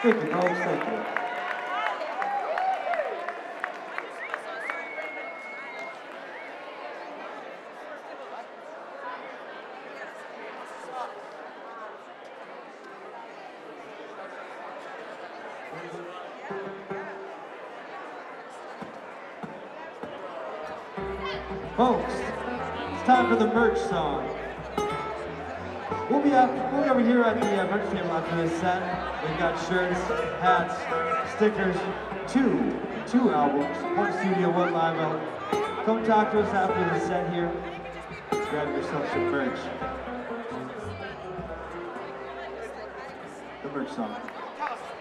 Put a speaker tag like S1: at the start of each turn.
S1: Thank you, folks. Thank you. Folks, it's time for the merch song. We'll be over here at the merch table after this set. We've got shirts, hats, stickers, two albums, one studio, one live album. Come talk to us after the set here. Grab yourself some merch. The merch song.